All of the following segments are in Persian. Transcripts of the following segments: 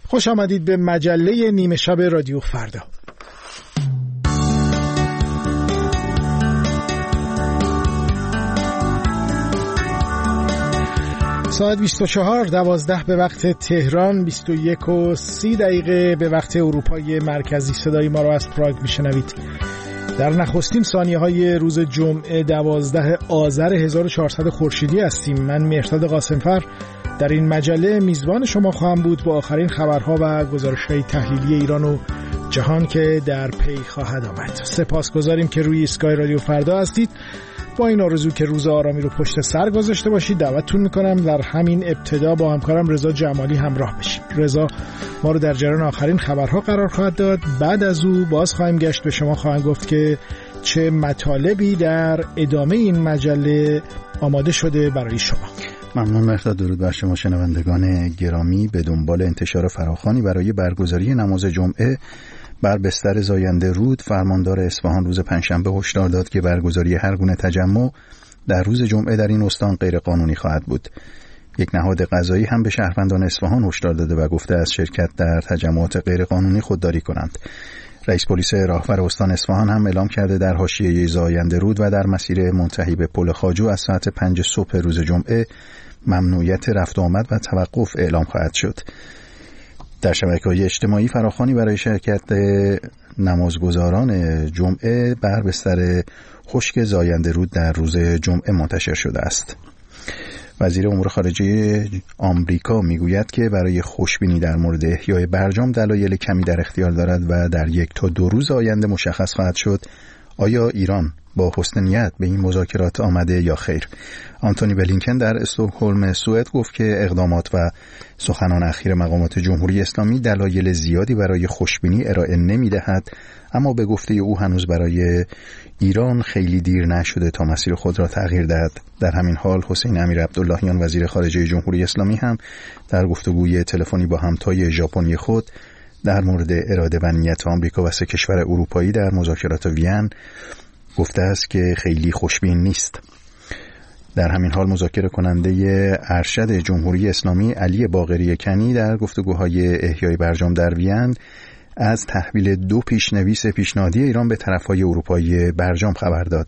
خوش آمدید به مجله نیمه شب رادیو فردا. ساعت 24:12 به وقت تهران، 21:30 به وقت اروپای مرکزی. صدای ما را از پراگ میشنوید. در نخستین ثانیه‌های روز جمعه 12 آذر 1400 خورشیدی هستیم. من مهرداد قاسمفر در این مجله میزبان شما خواهم بود با آخرین خبرها و گزارش‌های تحلیلی ایران و جهان که در پی خواهد آمد. سپاسگزاریم که روی اسکای رادیو فردا هستید. با این آرزو که روز آرامی رو پشت سر گذاشته باشید دعوتتون میکنم در همین ابتدا با همکارم رضا جمالی همراه بشیم. رضا ما رو در جریان آخرین خبرها قرار خواهد داد. بعد از او باز خواهیم گشت به شما خواهیم گفت که چه مطالبی در ادامه این مجله آماده شده برای شما. ممنون مهرداد. درود بر شما شنوندگان گرامی. به دنبال انتشار فراخوانی برای برگزاری نماز جمعه بر بستر زاینده رود، فرماندار اصفهان روز پنجشنبه هشدار داد که برگزاری هر گونه تجمع در روز جمعه در این استان غیرقانونی خواهد بود. یک نهاد قضایی هم به شهروندان اصفهان هشدار داده و گفته از شرکت در تجمعات غیرقانونی خودداری کنند. رئیس پلیس راهور استان اصفهان هم اعلام کرده در حاشیه زاینده رود و در مسیر منتهی به پل خواجو از ساعت 5 صبح روز جمعه ممنوعیت رفت و آمد و توقف اعلام خواهد شد. در شبکه‌های اجتماعی فراخوانی برای شرکت نمازگزاران جمعه بر بستر خشک زاینده رود در روز جمعه منتشر شده است. وزیر امور خارجه آمریکا میگوید که برای خوشبینی در مورد احیای برجام دلایل کمی در اختیار دارد و در 1 تا 2 روز آینده مشخص خواهد شد آیا ایران با حسن نیت به این مذاکرات آمده یا خیر. آنتونی بلینکن در استکهلم سوئد گفت که اقدامات و سخنان اخیر مقامات جمهوری اسلامی دلایل زیادی برای خوشبینی ارائه نمی‌دهد، اما به گفته او هنوز برای ایران خیلی دیر نشده تا مسیر خود را تغییر دهد. در همین حال حسین امیر عبداللهیان وزیر خارجه جمهوری اسلامی هم در گفتگوی تلفنی با همتای ژاپنی خود در مورد اراده و نیت آمریکا و 3 کشور اروپایی در مذاکرات وین گفته است که خیلی خوشبین نیست. در همین حال مذاکره کننده ارشد جمهوری اسلامی علی باقری کنی در گفتگوهای احیای برجام در وین از تحویل 2 پیشنویس پیشنهادی ایران به طرفهای اروپایی برجام خبر داد.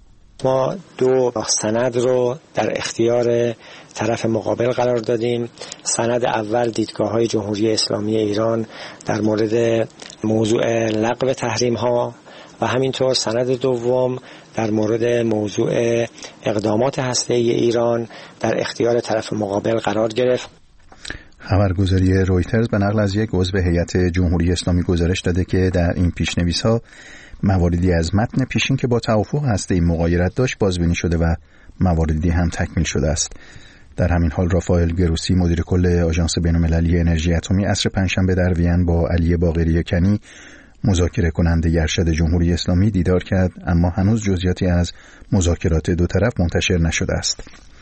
ما 2 سند رو در اختیار طرف مقابل قرار دادیم. سند اول دیدگاه‌های جمهوری اسلامی ایران در مورد موضوع لغو تحریم‌ها و همینطور سند دوم در مورد موضوع اقدامات هسته‌ای ایران در اختیار طرف مقابل قرار گرفت. خبرگزاری رویترز به نقل از یک عضو هیئت جمهوری اسلامی گزارش داده که در این پیشنویس‌ها مواردی از متن پیشین که با توافق هسته‌ای مغایرت داشت بازبینی شده و مواردی هم تکمیل شده است. در همین حال رافائل گروسی مدیر کل آژانس بین‌المللی انرژی اتمی عصر پنجشنبه در وین با علی باقری کنی مذاکره کننده ارشد جمهوری اسلامی دیدار کرد، اما هنوز جزئیاتی از مذاکرات 2 طرف منتشر نشده است.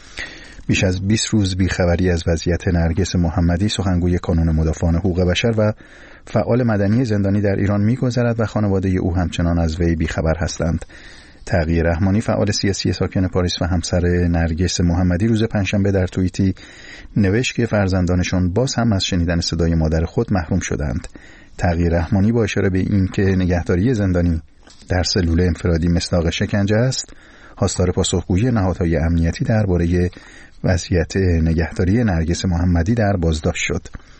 بیش از 20 روز بیخبری از وضعیت نرگس محمدی سخنگوی کانون مدافعان حقوق بشر و فعال مدنی زندانی در ایران می‌گذرد و خانواده او همچنان از وی بیخبر هستند. تقی رحمانی فعال سیاسی ساکن پاریس و همسر نرگس محمدی روز پنجشنبه در توییتی نوشت که فرزندانشان باز هم از شنیدن صدای مادر خود محروم شدند. تقی رحمانی با اشاره به این که نگهداری زندانی در سلول انفرادی مصداق شکنجه است، خواستار پاسخگویی نهادهای امنیتی درباره وضعیت نگهداری نرگس محمدی در بازداشت شد.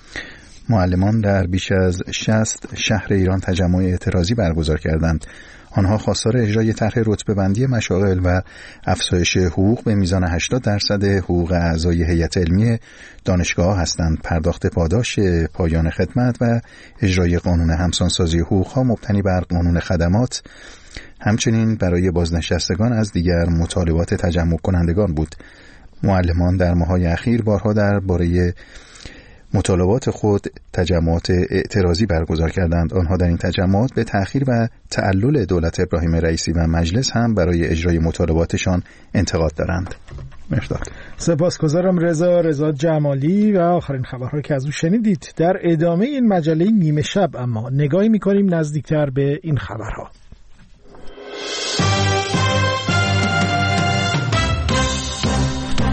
معلمان در بیش از 60 شهر ایران تجمع اعتراضی برگزار کردند. آنها خواستار اجرای طرح رتبه‌بندی مشاغل و افزایش حقوق به میزان 80% حقوق اعضای هیئت علمی دانشگاه هستند. پرداخت پاداش پایان خدمت و اجرای قانون همسانسازی حقوق‌ها مبتنی بر قانون خدمات همچنین برای بازنشستگان از دیگر مطالبات تجمع کنندگان بود. معلمان در ماه‌های اخیر بارها درباره مطالبات خود تجمعات اعتراضی برگزار کردند. آنها در این تجمعات به تأخیر و تعلل دولت ابراهیم رئیسی و مجلس هم برای اجرای مطالباتشان انتقاد دارند. مهرداد. سپاسگزارم رضا جمالی. و آخرین خبرها که از او شنیدید در ادامه این مجله نیمه شب، اما نگاهی می‌کنیم نزدیکتر به این خبرها.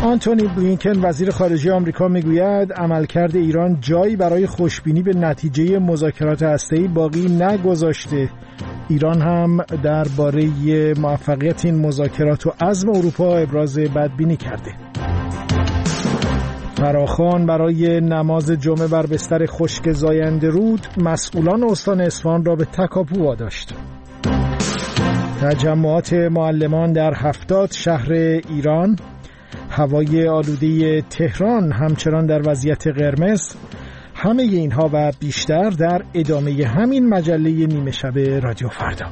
آنتونی بلینکن وزیر خارجه آمریکا میگوید عملکرد ایران جایی برای خوشبینی به نتیجه مذاکرات هسته‌ای باقی نگذاشته. ایران هم درباره موفقیت این مذاکرات و عزم اروپا ابراز بدبینی کرده. فراخوان برای نماز جمعه بر بستر خشک زاینده رود مسئولان استان اصفهان را به تکاپو واداشت. تجمعات معلمان در 70 شهر ایران. هوای آلوده تهران همچنان در وضعیت قرمز. همه اینها و بیشتر در ادامه همین مجله نیمه شب رادیو فردا.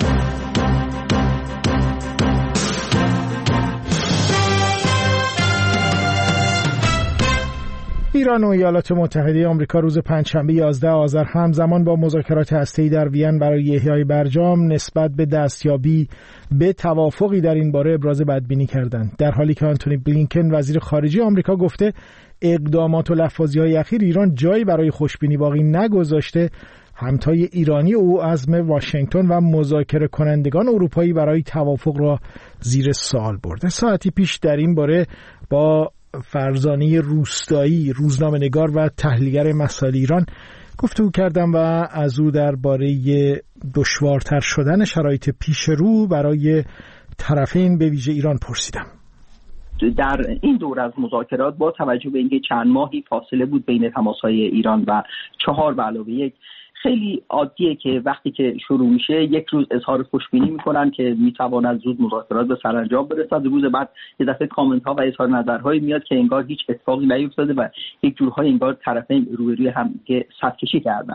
ایران و ایالات متحده آمریکا روز پنجشنبه 11 آذر همزمان با مذاکرات هسته‌ای در وین برای احیای برجام نسبت به دستیابی به توافقی در این باره ابراز بدبینی کردند، در حالی که آنتونی بلینکن وزیر خارجه آمریکا گفته اقدامات و لفاظی‌های اخیر ایران جایی برای خوشبینی باقی نگذاشته. همتای ایرانی او عزم واشنگتن و مذاکره کنندگان اروپایی برای توافق را زیر سوال برده. ساعتی پیش در این باره با فرزانه روستایی، روزنامه‌نگار و تحلیلگر مسائل ایران گفتگو کردم و از او درباره دشوارتر شدن شرایط پیش رو برای طرفین به ویژه ایران پرسیدم. در این دور از مذاکرات با توجه به اینکه چند ماهی فاصله بود بین تماس‌های ایران و 4+1، خیلی عادیه که وقتی که شروع میشه یک روز اظهار خوشبینی میکنن که میتواند زود مذاکرات به سرانجام برسد، روز بعد یه دفعه کامنت ها و اظهار نظرهایی میاد که انگار هیچ اتفاقی نیفتاده و یک جورهای انگار طرفین روی هم که صف کشی کردن.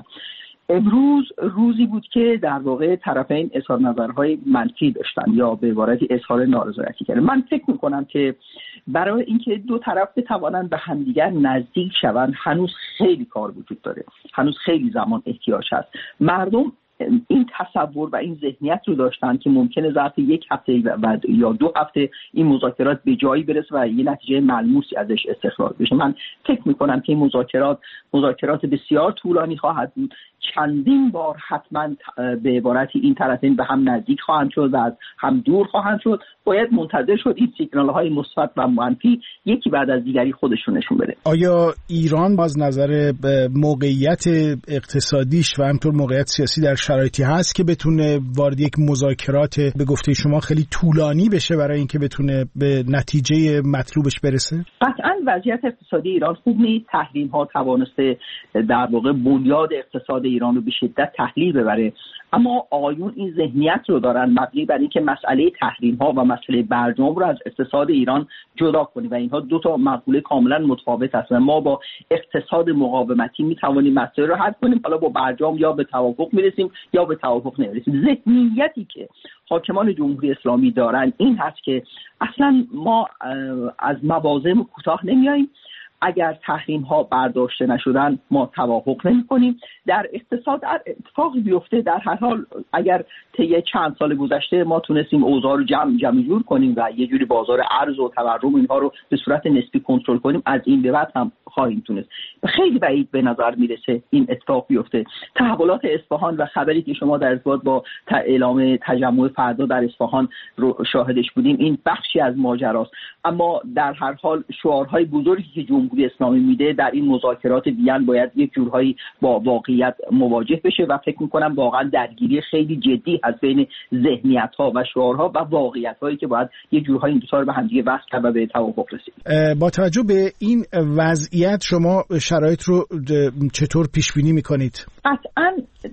امروز روزی بود که در واقع طرفین اظهار نظرهای منفی داشتن یا به عبارتی اظهار نارضایتی کردن. من فکر میکنم که برای اینکه دو طرف بتوانند به همدیگر نزدیک شوند هنوز خیلی کار وجود داره، هنوز خیلی زمان احتیاج هست. مردم این تصور و این ذهنیت رو داشتن که ممکنه ظرف یک هفته یا 2 هفته این مذاکرات به جایی برسه و یه نتیجه ملموسی ازش استخراج بشه. من فکر میکنم که این مذاکرات بسیار طولانی خواهد بود. چندین بار حتما به عبارتی این طرفین به هم نزدیک خواهند شد و از هم دور خواهند شد. باید منتظر شد این سیگنال های مثبت و منفی یکی بعد از دیگری خودشون نشون بده. آیا ایران از نظر موقعیت اقتصادیش و همینطور موقعیت سیاسی در شرایطی هست که بتونه وارد یک مذاکرات به گفته شما خیلی طولانی بشه برای اینکه بتونه به نتیجه مطلوبش برسه؟ قطعاً وضعیت اقتصادی ایران خوب نیست. تحریم ها توانسته در واقع بنیاد اقتصاد ایران رو به شدت تحلیل ببره، اما آقایون این ذهنیت رو دارن مبنی بر اینکه مسئله تحریم ها و مسئله برجام رو از اقتصاد ایران جدا کنیم و اینها دو تا مقوله کاملا متفاوت هستن. ما با اقتصاد مقاومتی میتوانیم مسئله رو حل کنیم، حالا با برجام یا به توافق میرسیم یا به توافق نمیرسیم. ذهنیتی که حاکمان جمهوری اسلامی دارن این هست که اصلا ما از موازم کوتاه نمیاییم، اگر تحریم ها برداشته نشدن ما توافق نمی کنیم. در اقتصاد اتفاقی بیفته در هر حال اگر طی چند سال گذشته ما تونستیم اوضاع رو جمع جور کنیم و یه جوری بازار ارز و تورم اینها رو به صورت نسبی کنترل کنیم، از این به بعد هم خواهیم تونست. خیلی بعید به نظر میرسه این اتفاق بیفته. تحولات اصفهان و خبری که شما در ارتباط با اعلام تجمع فردا در اصفهان رو شاهدش بودیم این بخشی از ماجراست، اما در هر حال شعارهای بزرگی که جمهوری اسلامی میده در این مذاکرات وین باید یک جورهایی با واقعیت مواجه بشه و فکر میکنم واقعا درگیری خیلی جدی از بین ذهنیت‌ها و شعارها و واقعیت‌هایی که باید یک جورهایی این دو تا رو به هم دیگه وصل کرد و به توافق رسید. با توجه به این وضعیت شما شرایط رو چطور پیش بینی میکنید؟ قطعاً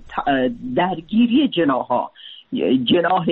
درگیری جناح‌ها، جناح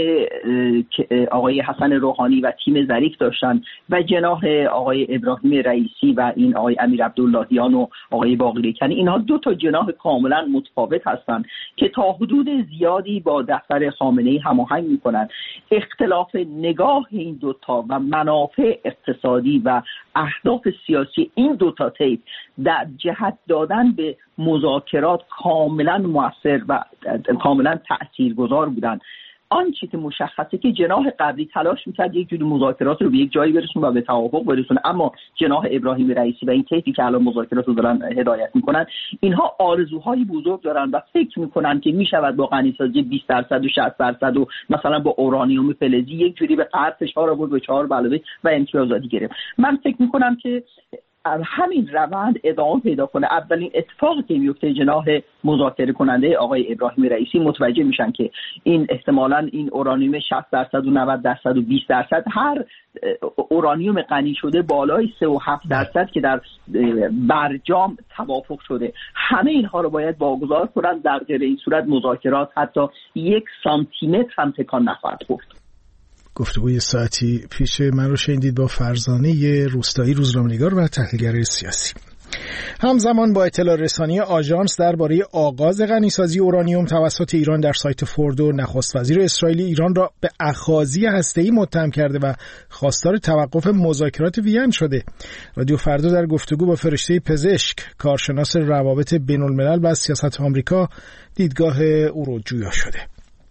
آقای حسن روحانی و تیم ظریف داشتن و جناح آقای ابراهیم رئیسی و این آقای امیر عبداللهیان و آقای باقری کنی، اینها دو تا جناح کاملا متفاوت هستند که تا حدود زیادی با دفتر خامنه‌ای هماهنگ میکنن. اختلاف نگاه این دو تا و منافع اقتصادی و اهداف سیاسی این دو تا طیف در جهت دادن به مذاکرات کاملا مؤثر و کاملا تاثیرگذار بودن. آنچه که مشخصه که جناح غربی تلاش می‌کرد یک جوری مذاکرات رو به یک جایی برسونه و به توافق برسونه، اما جناح ابراهیم رئیسی و این طیفی که الان مذاکرات رو دارن هدایت می‌کنن، اینها آرزوهای بزرگ دارن و فکر می‌کنن که می‌شود با غنی‌سازی 20% و 60% و مثلا با اورانیوم فلزی یک جوری به غرب فشار آورد و 4 علاوه و امتیازاتی گرفت. من فکر می‌کنم که همین روند ادامه پیدا کنه. اولین اتفاقی که میفته جناح مذاکره کننده آقای ابراهیم رئیسی متوجه میشن که این احتمالاً این اورانیوم 60% و 90% و 20% هر اورانیوم غنی شده بالای 3.7% که در برجام توافق شده، همه اینها رو باید واگذار کنن. در غیر این صورت مذاکرات حتی 1 سانتیمتر هم تکان نخواهد خورد. گفتگوی ساعتی پیش من رو شنیدید با فرزانه روستایی، روزنامه‌نگار و تحلیلگر سیاسی. همزمان با اطلاع رسانی آژانس درباره آغاز غنیسازی اورانیوم توسط ایران در سایت فوردو، نخست وزیر اسرائیل ایران را به اخاذی هسته‌ای متهم کرده و خواستار توقف مذاکرات وین شده. رادیو فردا در گفتگو با فرشته پزشک، کارشناس روابط بین‌الملل و سیاست آمریکا، دیدگاه او رو جویا شده.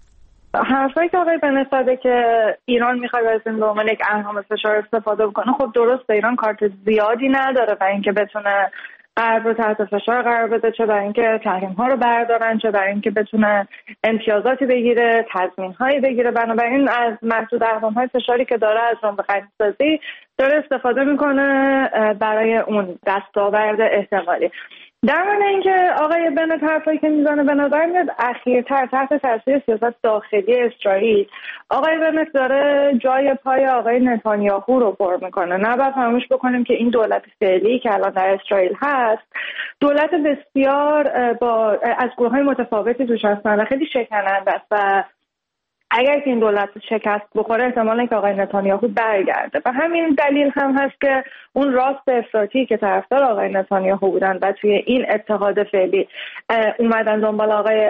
حرفایی که آقای بنت زده که ایران میخواد از این به عنوان یک الهام فشار استفاده بکنه، خب درسته، ایران کارت زیادی نداره برای اینکه بتونه غرب رو تحت فشار قرار بده، چه برای اینکه تحریم‌ها رو بردارن، چه برای اینکه بتونه امتیازاتی بگیره، تضمین‌هایی بگیره. بنابراین از محدود اقدام‌های فشاری که داره از جمله غنی‌سازی داره استفاده میکنه برای اون دستاورد احتمالی. در مورد اینکه آقای بنت حرفایی که میزنه به نظر میاد اخیرتر تحت تاثیر سیاست داخلی اسرائیل آقای بنت داره جای پای آقای نتانیاهو رو پر میکنه. نباید فراموش بکنیم که این دولت فعلی که الان در اسرائیل هست دولت بسیار از گروه‌های متفاوتی توش هستن و خیلی شکننده است و اگر که این دولت شکست بخوره احتمالاً که آقای نتانیاهو برگرده. و همین دلیل هم هست که اون راست افراطی که طرفدار آقای نتانیاهو بودن و توی این اتحاد فعلی اومدن دنبال آقای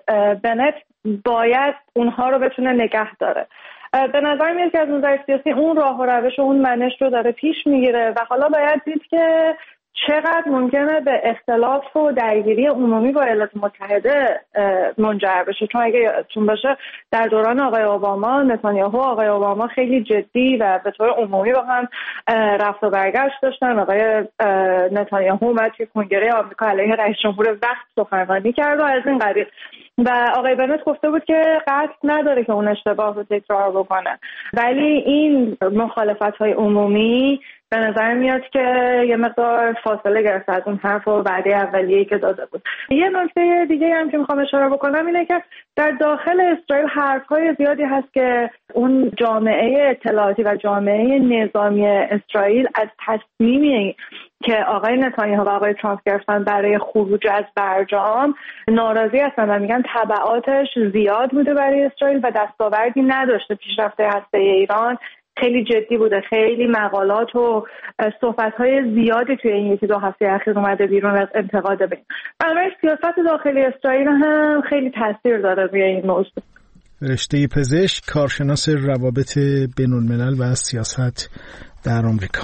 بنت باید اونها رو بتونه نگه داره. به نظر میاد که از نظر سیاسی اون راه و روش و اون منش رو داره پیش میگیره و حالا باید دید که چقدر ممکنه به اختلاف و درگیری عمومی با ایالات متحده منجر بشه. چون اگه یادتون باشه در دوران آقای اوباما، نتانیاهو و آقای اوباما خیلی جدی و به طور عمومی با هم رفت و برگشت داشتن. آقای نتانیاهو اومد که کنگره آمریکا علیه رئیس جمهور وقت سخنرانی کرد و از این قبیل، و آقای بنت گفته بود که قصد نداره که اون اشتباه رو تکرار بکنه. ولی این مخالفت‌های عمومی به نظر میاد که یه مقدار فاصله گرفته از اون حرف و وعده اولیه‌ای که داده بود. یه نکته دیگه هم که میخوام اشاره بکنم اینه که در داخل اسرائیل حرف‌های زیادی هست که اون جامعه اطلاعاتی و جامعه نظامی اسرائیل از تصمیمی که آقای نتانیاهو و آقای ترامپ گرفتن برای خروج از برجام ناراضی هستن و میگن تبعاتش زیاد بوده برای اسرائیل و دستاوردی نداشته. پیشرفت هسته ایران خیلی جدی بوده. خیلی مقالات و صحبت‌های زیادی توی این 1-2 هفته اخیر اومده بیرون از انتقاد به این. بنابراین سیاست داخلی اسرائیل هم خیلی تاثیر داره روی این موضوع. رشته پزشک، کارشناس روابط بین‌الملل و سیاست در آمریکا.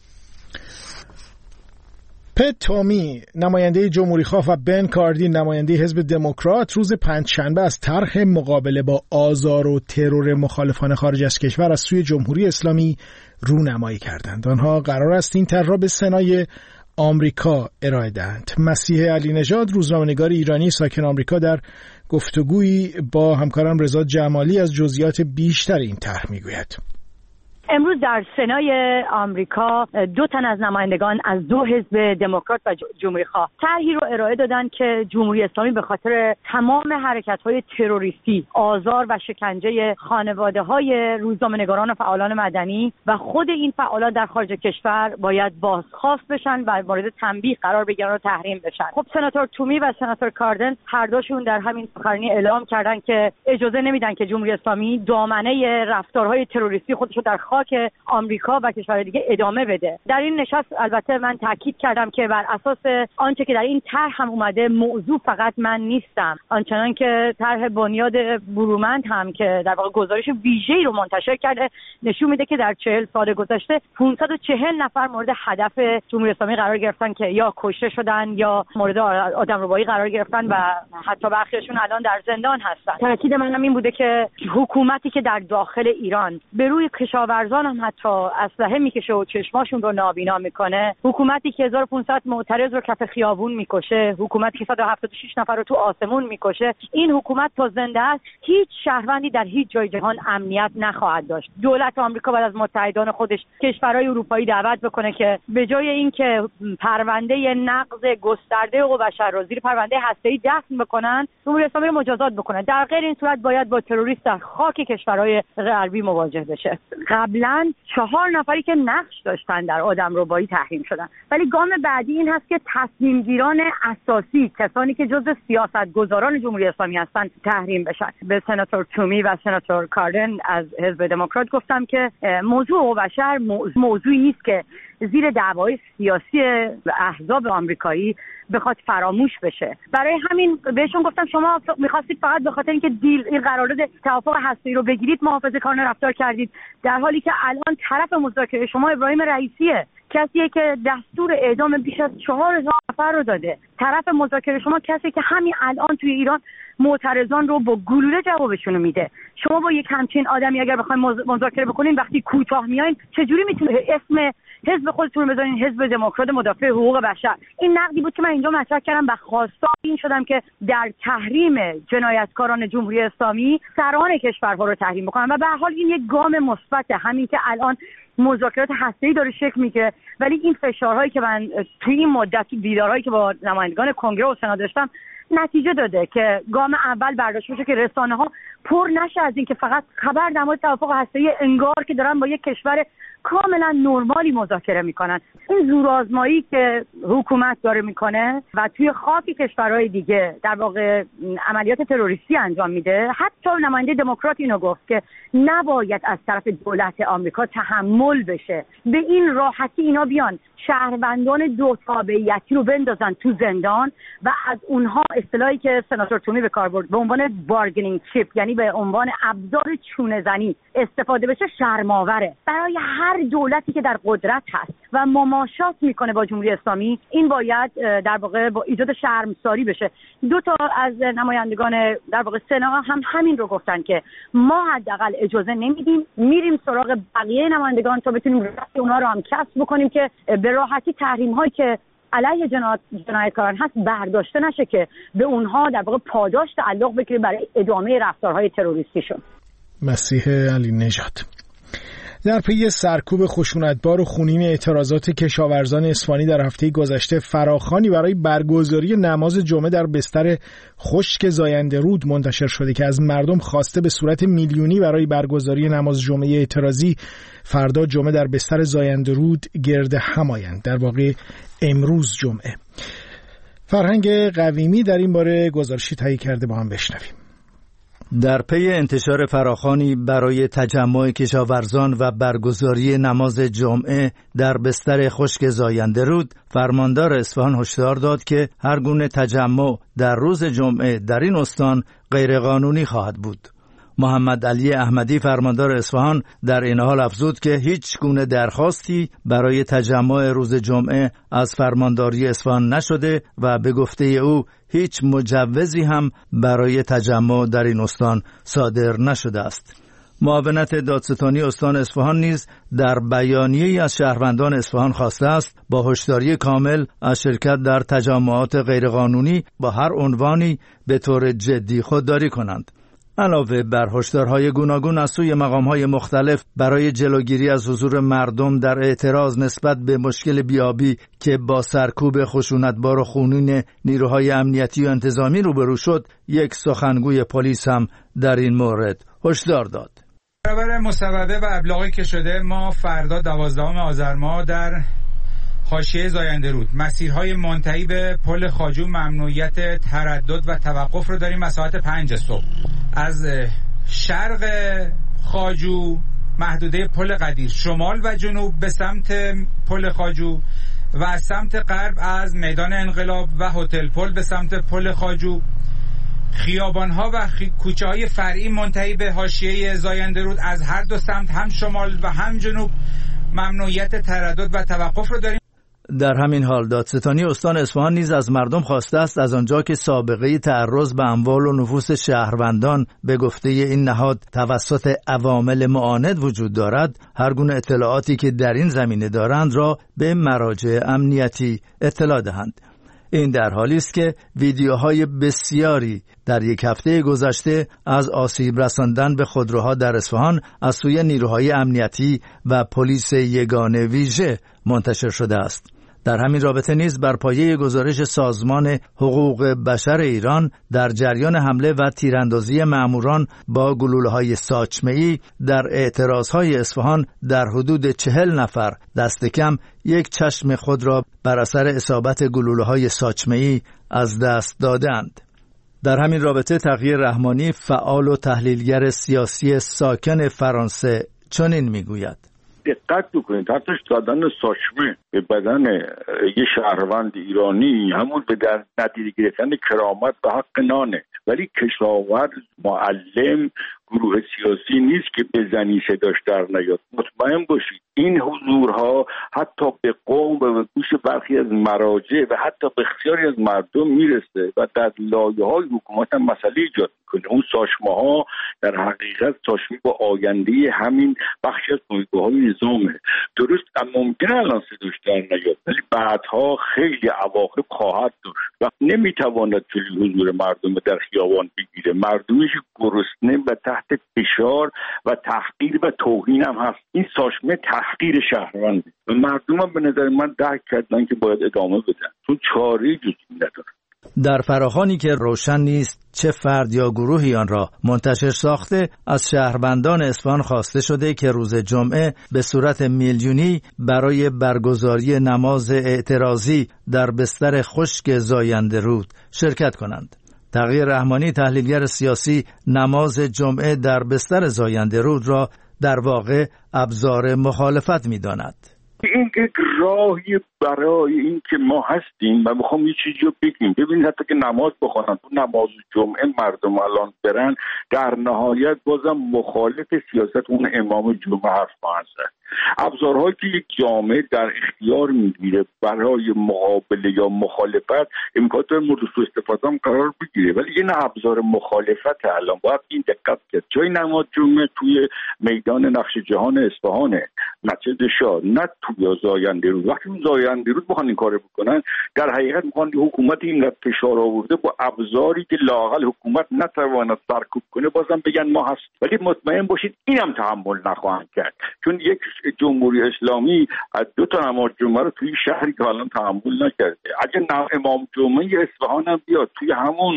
پت تومی، نماینده جمهوری‌خواه، و بن کاردین، نماینده حزب دموکرات، روز پنجشنبه از طرح مقابله با آزار و ترور مخالفان خارج از کشور از سوی جمهوری اسلامی رونمایی کردند. آنها قرار است این طرح را به سنای آمریکا ارائه دهند. مسیح علی نژاد، روزنامه‌نگار ایرانی ساکن آمریکا، در گفتگویی با همکارم رضا جمالی از جزئیات بیشتر این طرح میگوید. امروز در سنای آمریکا 2 تن از نمایندگان از 2 حزب دموکرات و جمهوری‌خواه طرحی رو ارائه دادن که جمهوری اسلامی به خاطر تمام حرکت‌های تروریستی، آزار و شکنجه خانواده‌های روزنامه‌نگاران و فعالان مدنی و خود این فعالان در خارج کشور باید بازخواست بشن و مورد تنبیه قرار بگیرن و تحریم بشن. خب سناتور تومی و سناتور کاردن هر دوشون در همین سخنرانی اعلام کردن که اجازه نمیدن که جمهوری اسلامی دامنه رفتارهای تروریستی خودش رو در خاک آمریکا و کشورهای دیگه ادامه بده. در این نشست البته من تاکید کردم که بر اساس آنچه که در این طرح هم اومده، موضوع فقط من نیستم، آنچنان که طرح بنیاد برومند هم که در واقع گزارش ویژه‌ای رو منتشر کرده نشون میده که در 40 سال گذشته 540 نفر مورد هدف جمهوری اسلامی قرار گرفتن که یا کشته شدن یا مورد آدمربایی قرار گرفتن و حتی برخیشون الان در زندان هستن. تاکید منم این بوده که حکومتی که در داخل ایران به روی کشاورزان هم حتی اسلحه میکشه و چشماشون رو نابینا میکنه، حکومتی که 1500 معترض رو کف خیابون میکشه، حکومتی که 176 نفر رو تو آسمون میکشه، این حکومت تا زنده است هیچ شهروندی در هیچ جای جهان امنیت نخواهد داشت. دولت آمریکا بعد از متحدان خودش کشورهای اروپایی دعوت بکنه که به جای اینکه پرونده نقض گسترده حقوق بشر رو زیر پرونده هسته‌ای دفن بکنن، جمهوری اسلامی رو مجازات بکنن. در غیر این صورت باید با تروریست در خاک کشورهای غربی مواجه بشه. قبلا 4 نفری که نقش داشتن در آدمربایی تحریم شدن، ولی گام بعدی این هست که تصمیم گیران اساسی، کسانی که جزء سیاستگزاران جمهوری اسلامی هستن، تحریم بشن. به سناتور تومی و سناتور کاردن از حزب دموکرات گفتم که موضوع حقوق بشر موضوعی نیست که زیر دعوای سیاسی احزاب آمریکایی بخواد فراموش بشه. برای همین بهشون گفتم شما می‌خواستید فقط به خاطر اینکه این قرارداد توافق هسته‌ای رو بگیرید محافظه‌کارانه رفتار کردید، در حالی که الان طرف مذاکره شما ابراهیم رئیسیه، کسیه که دستور اعدام بیش از 4000 نفر رو داده. طرف مذاکره شما کسی که همین الان توی ایران معترضان رو با گلوله جوابشون میده. شما با یک همچین آدمی اگر بخواید مذاکره بکنین، وقتی کوتاه میایین چجوری میتونید اسم حزب خودتون رو بذارین حزب دموکرات مدافع حقوق بشر؟ این نقدی بود که من اینجا مطرح کردم و خواستار این شدم که در تحریم جنایتکاران جمهوری اسلامی سران کشورها رو تحریم بکنن و به هر حال این یک گام مثبته. همین که الان مذاکرات هسته‌ای داره شکل میگیره، ولی این فشارهایی که من توی این مدت دیدارهایی که با نمایندگان کنگره و سنا داشتم نتیجه داده که گام اول برداشته بشه که رسانه‌ها پر نشه از این که فقط خبر در مورد توافق هسته‌ای انگار که دارن با یک کشور کاملا نرمالی مذاکره میکنن. این زورآزمایی که حکومت داره میکنه و توی خاک کشورهای دیگه در واقع عملیات تروریستی انجام میده. حتی نماینده دموکرات اینو گفت که نباید از طرف دولت آمریکا تحمل بشه. به این راحتی اینا بیان شهروندان دو تابعیتی رو بندازن تو زندان و از اونها اصطلاحی که سناتور تومی به کار برد به عنوان بارگینینگ چیپ، یعنی به عنوان ابزار چونه زنی استفاده بشه، شرم‌آوره. برای هر دولتی که در قدرت هست و مماشات میکنه با جمهوری اسلامی، این باید در واقع با ایجاد شرمساری بشه. 2 تا از نمایندگان در واقع سنا هم همین رو گفتن که ما حداقل اجازه نمیدیم، میریم سراغ بقیه نمایندگان تا بتونیم رأی اونها رو هم کسب بکنیم که به راحتی تحریم هایی که علیه جنایتکاران هست برداشته نشه که به اونها در واقع پاداش تعلق بگیره برای ادامه رفتارهای تروریستیشون. مسیح علی نژاد در پی سرکوب خشونتبار و خونین اعتراضات کشاورزان اصفهانی در هفته گذشته فراخوانی برای برگزاری نماز جمعه در بستر خشک زاینده رود منتشر شده که از مردم خواسته به صورت میلیونی برای برگزاری نماز جمعه اعتراضی فردا جمعه در بستر زاینده رود گرد هم آیند، در واقع امروز جمعه. فرهنگ قویمی در این باره گزارشی تهیه کرده، با هم بشنویم. در پی انتشار فراخوانی برای تجمع کشاورزان و برگزاری نماز جمعه در بستر خشک زاینده رود، فرماندار اصفهان هشدار داد که هر گونه تجمع در روز جمعه در این استان غیرقانونی خواهد بود. محمد علی احمدی فرماندار اصفهان در این حال افزود که هیچ گونه درخواستی برای تجمع روز جمعه از فرمانداری اصفهان نشده و به گفته او هیچ مجوزی هم برای تجمع در این استان صادر نشده است. معاونت دادستانی استان اصفهان نیز در بیانیه‌ای از شهروندان اصفهان خواسته است با هشداری کامل از شرکت در تجمعات غیرقانونی با هر عنوانی به طور جدی خودداری کنند. علاوه بر هشدارهای گوناگون از سوی مقام‌های مختلف برای جلوگیری از حضور مردم در اعتراض نسبت به مشکل بیابی که با سرکوب خشونتبار و خونین نیروهای امنیتی و انتظامی روبرو شد، یک سخنگوی پلیس هم در این مورد هشدار داد. برابر مصوبه و ابلاغی که شده، ما فردا 12 آذر ماه در حاشیه زاینده رود مسیرهای منتهی به پل خواجو ممنوعیت تردد و توقف رو داریم از ساعت 5 صبح. از شرق خواجو محدوده پل قدیر، شمال و جنوب به سمت پل خواجو و از سمت غرب از میدان انقلاب و هتل پل به سمت پل خواجو. خیابان‌ها و کوچه‌های فرعی منتهی به حاشیه زاینده رود از هر دو سمت، هم شمال و هم جنوب، ممنوعیت تردد و توقف رو داریم. در همین حال دادستانی استان اصفهان نیز از مردم خواسته است از آنجا که سابقه تعرض به اموال و نفوس شهروندان به گفته این نهاد توسط عوامل معاند وجود دارد، هر گونه اطلاعاتی که در این زمینه دارند را به مراجع امنیتی اطلاع دهند. این در حالی است که ویدیوهای بسیاری در یک هفته گذشته از آسیب رساندن به خودروها در اصفهان از سوی نیروهای امنیتی و پلیس یگانه ویژه منتشر شده است. در همین رابطه نیز بر پایه گزارش سازمان حقوق بشر ایران در جریان حمله و تیراندازی ماموران با گلوله‌های ساچمه‌ای در اعتراضهای اصفهان در حدود 40 نفر دست کم یک چشم خود را بر اثر اصابت گلوله‌های ساچمه‌ای از دست دادند. در همین رابطه تقی رحمانی، فعال و تحلیلگر سیاسی ساکن فرانسه، چنین میگوید: دقت بکنید، حتی دادن ساچمه به بدن یه شهروند ایرانی همون به در نتیجه گرفتن کرامت و حق نانه، ولی کشاورز، معلم، گروه سیاسی نیست که بزنی صداش در نیاد. مطمئن باشید این حضورها حتی به قوم و به گوش برخی از مراجع و حتی بسیاری از مردم میرسه و در لایه‌های حکومت هم مسئله ایجاد میکنه. اون ساچمه‌ها در حقیقت ساچمه با آینده همین بخشی از پایگاه‌های نظامه. درست ممکنه الان صداش در نیاد، ولی بعدها خیلی عواقب خواهد داشت و نمیتواند جلوی حضور مردم در خیابان بگیره. مردمش گرسنه و تحت فشار و تحقیر و توهین هم هست. این ساچمه تحقیر شهرونده و مردم هم به نظر من درک کردن که باید ادامه بدن، چون چاره‌ای جز این نداره. در فراخوانی که روشن نیست چه فرد یا گروهی آن را منتشر ساخته، از شهروندان اصفهان خواسته شده که روز جمعه به صورت میلیونی برای برگزاری نماز اعتراضی در بستر خشک زاینده رود شرکت کنند. تقی رحمانی، تحلیلگر سیاسی، نماز جمعه در بستر زاینده رود را در واقع ابزار مخالفت می‌داند. این یک راهی برای این که ما هستیم و میخوام یه چیزی رو بگیم. ببینید حتی که نماز بخونن تو نماز جمعه مردم الان برن، در نهایت بازم مخالف سیاست اون امام جمعه حرف خواهند زد. ابزارهایی که یک جامعه در اختیار میگیره برای مقابله یا مخالفت امکانات مورد سوء استفاده هم قرار بگیره، ولی این ابزار مخالفت الان باید این دقت کرد. جای نماز جمعه توی میدان نقش جهان اصفهانه، مسجد شاه، نه توی زاینده رود. وقتی زاینده رود بخوان این کارو بکنن، در حقیقت میخوان حکومت اینقدر فشار آورده با ابزاری که لااقل حکومت نتواند سرکوب کنه بازم بگن ما هست. ولی مطمئن باشید اینم تحمل نخواهند کرد، چون یک جمهوری اسلامی از 2 نماز جمعه رو توی شهری که الان تحمل نکرده. اگه امام جمعه اصفهان هم بیاد توی همون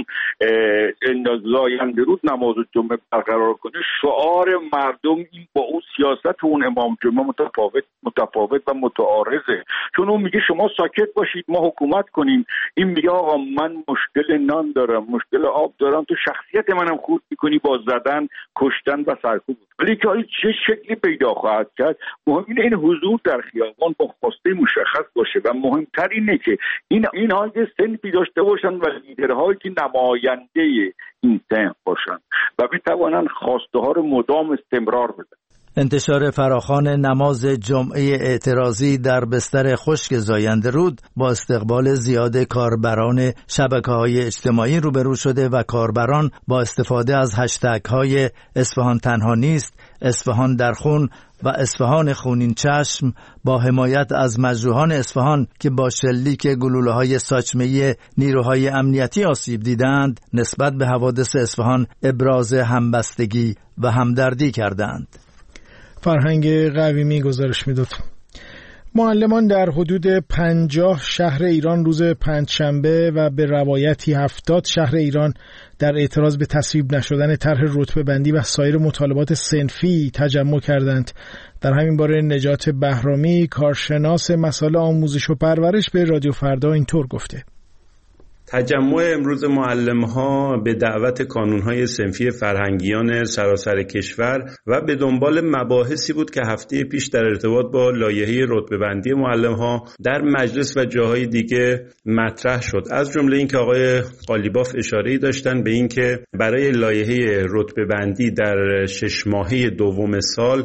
زاینده رود نماز جمعه برقرار کنه، شعار مردم این با اون سیاست اون امام جمعه متفاوت و متعارضه. چون اون میگه شما ساکت باشید ما حکومت کنیم، این میگه آقا من مشکل نان دارم، مشکل آب دارم، تو شخصیت منم خورد میکنی با زدن، کشتن و سرکوب. ولی که چه شکلی پیدا خواهد کرد، مهم اینه این حضور در خیابان با خواسته مشخص باشه و مهمتر اینه که اینها یه سنفی داشته باشن و لیدرهایی که نماینده این سنف باشن و بتوانن خواسته ها رو مدام استمرار بدن. انتشار فراخوان نماز جمعه اعتراضی در بستر خشک زاینده رود با استقبال زیاد کاربران شبکه‌های اجتماعی روبرو شده و کاربران با استفاده از هشتگ‌های اصفهان تنها نیست، اصفهان در خون و اصفهان خونین چشم با حمایت از مجروحان اصفهان که با شلیک گلوله‌های ساچمه‌ای نیروهای امنیتی آسیب دیدند نسبت به حوادث اصفهان ابراز همبستگی و همدردی کردند. فرهنگ قویمی گزارش میداد. معلمان در حدود 50 شهر ایران روز پنجشنبه و به روایتی 70 شهر ایران در اعتراض به تصویب نشدن طرح رتبه بندی و سایر مطالبات صنفی تجمع کردند. در همین باره نجات بهرامی، کارشناس مسائل آموزش و پرورش، به رادیو فردا اینطور گفته: تجمع امروز معلم‌ها به دعوت کانون‌های صنفی فرهنگیان سراسر کشور و به دنبال مباحثی بود که هفته پیش در ارتباط با لایحه رتبه‌بندی معلم‌ها در مجلس و جاهای دیگه مطرح شد. از جمله این که آقای قالیباف اشاره‌ای داشتن به این که برای لایحه رتبه‌بندی در 6 ماهه دوم سال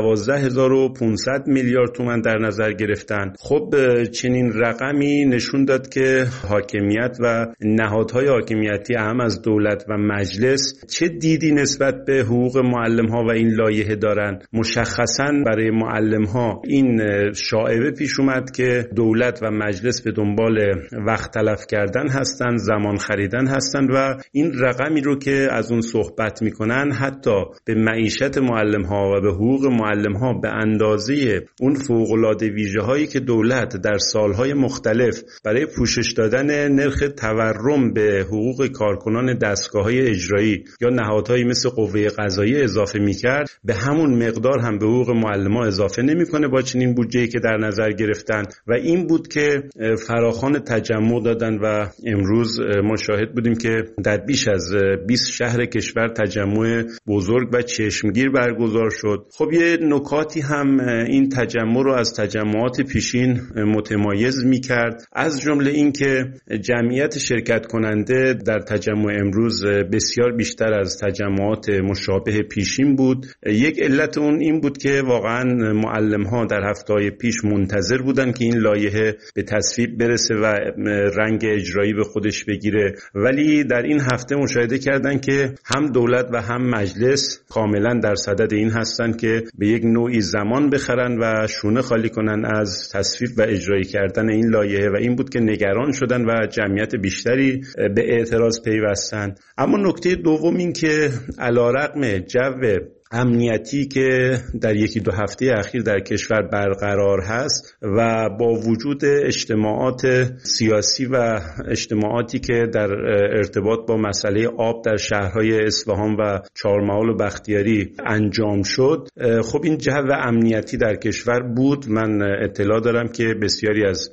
12500 میلیارد تومان در نظر گرفتن. خب چنین رقمی نشون داد که حاکمیت و نهادهای حاکمیتی اهم از دولت و مجلس چه دیدی نسبت به حقوق معلم‌ها و این لایحه دارن. مشخصاً برای معلم‌ها این شایعه پیش اومد که دولت و مجلس به دنبال وقت تلف کردن هستن، زمان خریدن هستن و این رقمی رو که از اون صحبت میکنن حتی به معیشت معلم‌ها و به حقوق معلم‌ها به اندازه اون فوق‌العاده ویژه‌هایی که دولت در سالهای مختلف برای پوشش دادن نرخ تورم به حقوق کارکنان دستگاه‌های اجرایی یا نهادهایی مثل قوه قضاییه اضافه می‌کرد، به همون مقدار هم به حقوق معلم‌ها اضافه نمی‌کنه با چنین بودجه‌ای که در نظر گرفتن و این بود که فراخوان تجمع دادن و امروز ما شاهد بودیم که در بیش از 20 شهر کشور تجمع بزرگ و چشمگیر برگزار شد. خب یه نکاتی هم این تجمع رو از تجمعات پیشین متمایز می‌کرد، از جمله این که جمعیت شرکت کننده در تجمع امروز بسیار بیشتر از تجمعات مشابه پیشین بود. یک علت اون این بود که واقعا معلم‌ها در هفته‌های پیش منتظر بودن که این لایحه به تصویب برسه و رنگ اجرایی به خودش بگیره، ولی در این هفته مشاهده کردن که هم دولت و هم مجلس کاملا در صدد این هستن که به یک نوعی زمان بخرن و شونه خالی کنن از تصویب و اجرایی کردن این لایحه و این بود که نگران شدن و جمعیت بیشتری به اعتراض پیوستن. اما نکته دوم این که علیرغم جو امنیتی که در یکی دو هفته اخیر در کشور برقرار هست و با وجود اجتماعات سیاسی و اجتماعاتی که در ارتباط با مسئله آب در شهرهای اصفهان و چهارمحال و بختیاری انجام شد، خب این جو امنیتی در کشور بود. من اطلاع دارم که بسیاری از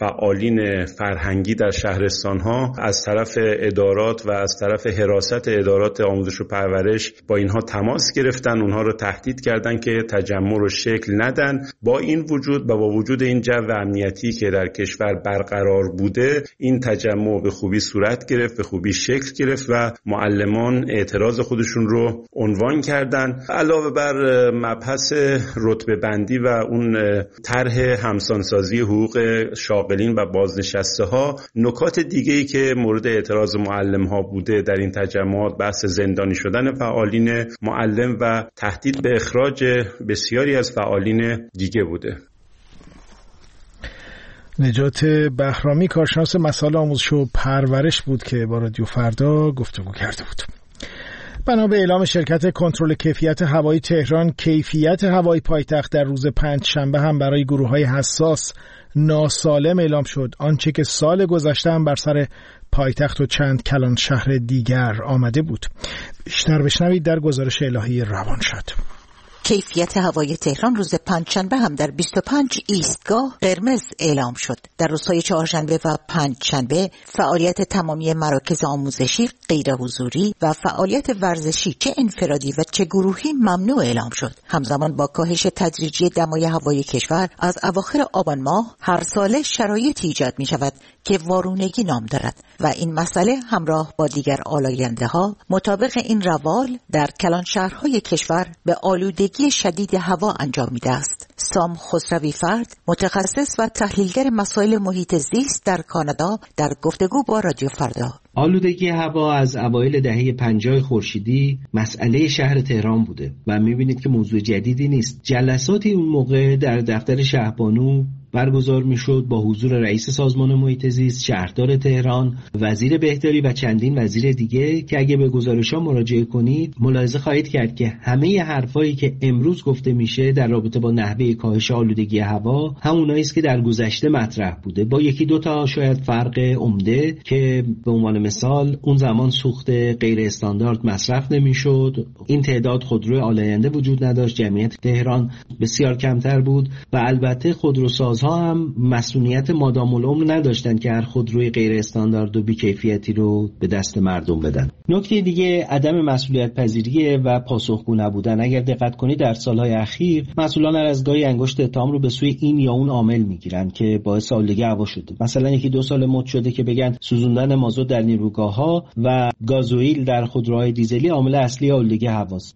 فعالین فرهنگی در شهرستانها از طرف ادارات و از طرف حراست ادارات آموزش و پرورش با اینها تماس گرفتن، اونها رو تهدید کردن که تجمع رو شکل ندن. با این وجود و با وجود این جو امنیتی که در کشور برقرار بوده، این تجمع به خوبی صورت گرفت، به خوبی شکل گرفت و معلمان اعتراض خودشون رو عنوان کردن. علاوه بر مبحث رتبه بندی و اون طرح همسانسازی حقوق شاغلین و بازنشسته ها، نکات دیگه‌ای که مورد اعتراض معلم ها بوده در این تجمعات بحث زندانی شدن فعالین معلم و تهدید به اخراج بسیاری از فعالین دیگه بوده. نجات بهرامی کارشناس مسائل آموزش و پرورش بود که با رادیو فردا گفتگو کرده بود. بنا به اعلام شرکت کنترل کیفیت هوایی تهران، کیفیت هوایی پایتخت در روز پنجشنبه هم برای گروه‌های حساس ناسالم اعلام شد، آنچه که سال گذشته هم بر سر پایتخت و چند کلان شهر دیگر آمده بود. بیشتر بشنوید در گزارش الهی روانشاد. کیفیت هوای تهران روز پنجشنبه هم در 25 ایستگاه قرمز اعلام شد. در روزهای چهارشنبه و پنجشنبه فعالیت تمامی مراکز آموزشی غیر حضوری و فعالیت ورزشی چه انفرادی و چه گروهی ممنوع اعلام شد. همزمان با کاهش تدریجی دمای هوای کشور از اواخر آبان ماه هر ساله شرایطی ایجاد می شود که وارونگی نام دارد و این مسئله همراه با دیگر آلاینده‌ها مطابق این روال در کلان شهرهای کشور به آلودگی شدید هوا انجام میده است. سام خسروی فرد، متخصص و تحلیلگر مسائل محیط زیست در کانادا، در گفتگو با رادیو فردا: آلودگی هوا از اوایل دهه 50 خورشیدی مسئله شهر تهران بوده و می‌بینید که موضوع جدیدی نیست. جلساتی اون موقع در دفتر شهبانو برگزار میشد با حضور رئیس سازمان محیط زیست، شهردار تهران، وزیر بهداری و چندین وزیر دیگه که اگه به گزارش‌ها مراجعه کنید ملاحظه خواهید کرد که همه حرفایی که امروز گفته میشه در رابطه با نحوه کاهش آلودگی هوا همونایی است که در گذشته مطرح بوده، با یکی دو تا شاید فرق عمده که به عنوان مثال اون زمان سوخت غیر استاندارد مصرف نمیشد، این تعداد خودروی آلاینده وجود نداشت، جمعیت تهران بسیار کمتر بود و البته خودروساز خودروسازها هم مسئولیت مادام العمر نداشتن که هر خودروی غیر استاندارد و بی‌کیفیتی رو به دست مردم بدن. نکته دیگه عدم مسئولیت پذیری و پاسخگو نبودن. اگر دقت کنید در سالهای اخیر مسئولان هر از گاهی انگشت اتهام رو به سوی این یا اون عامل میگیرن که باعث آلودگی هوا شده. مثلا 1-2 سال مد شده که بگن سوزوندن مازوت در نیروگاه‌ها و گازوئیل در خودروهای دیزلی عامل اصلی آلودگی هواست.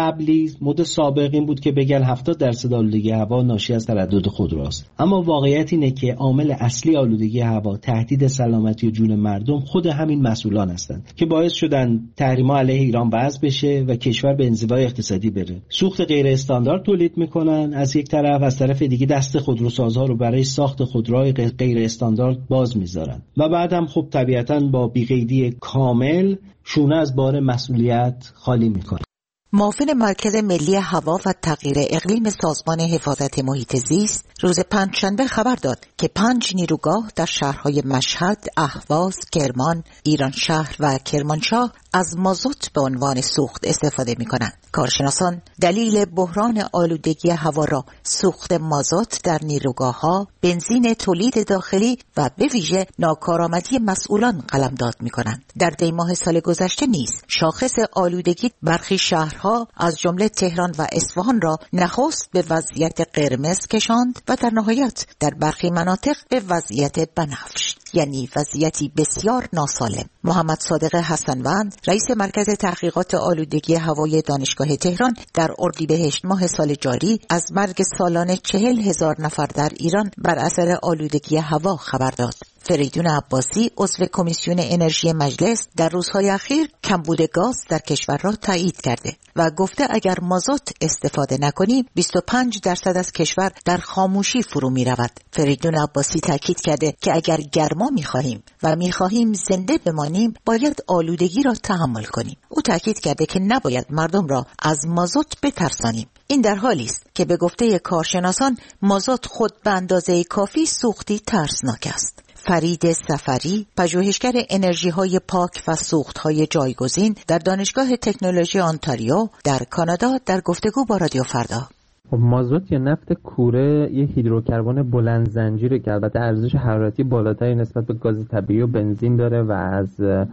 مد سابق این بود که بگن 70% آلودگی هوا ناشی از تردد خودروست. اما واقعیت اینه که عامل اصلی آلودگی هوا تهدید سلامتی و جون مردم خود همین مسئولان هستند که باعث شدن تحریم‌ها علیه ایران وضع بشه و کشور به انزوای اقتصادی بره. سوخت غیر استاندارد تولید میکنن از یک طرف، از طرف دیگه دست خودروسازها رو برای ساخت خودروهای غیر استاندارد باز میذارن و بعدم خب طبیعتاً با بی‌قیدی کامل شونه از بار مسئولیت خالی میکنن. معاون مرکز ملی هوا و تغییر اقلیم سازمان حفاظت محیط زیست روز پنجشنبه خبر داد که 5 نیروگاه در شهرهای مشهد، اهواز، کرمان، ایرانشهر و کرمانشاه از مازوت به عنوان سوخت استفاده می‌کنند. کارشناسان دلیل بحران آلودگی هوا را سوخت مازوت در نیروگاه‌ها، بنزین تولید داخلی و به ویژه ناکارآمدی مسئولان قلمداد می‌کنند. در دی‌ماه سال گذشته نیز شاخص آلودگی برخی شهرها از جمله تهران و اصفهان را نخست به وضعیت قرمز کشاند و در نهایت در برخی مناطق به وضعیت بنفش، یعنی وضعیتی بسیار ناسالم. محمد صادق حسنوند، رئیس مرکز تحقیقات آلودگی هوای دانشگاه تهران، در اردیبهشت ماه سال جاری از مرگ سالانه 40,000 نفر در ایران بر اثر آلودگی هوا خبر داد. فریدون عباسی، عضو کمیسیون انرژی مجلس، در روزهای اخیر کمبود گاز در کشور را تایید کرده و گفته اگر مازوت استفاده نکنیم 25% از کشور در خاموشی فرو می رود. فریدون عباسی تاکید کرده که اگر گرما می خواهیم زنده بمانیم باید آلودگی را تحمل کنیم. او تاکید کرده که نباید مردم را از مازوت بترسانیم. این در حالی است که به گفته کارشناسان مازوت خود به اندازه کافی سوختی ترسناک است. فرید سفری، پژوهشگر انرژی‌های پاک و سوخت‌های جایگزین در دانشگاه تکنولوژی آنتاریو در کانادا، در گفتگو با رادیو فردا: مازوت یا نفت کوره یه هیدروکربن بلند زنجیره که البته ارزش حرارتی بالاتری نسبت به گاز طبیعی و بنزین داره و از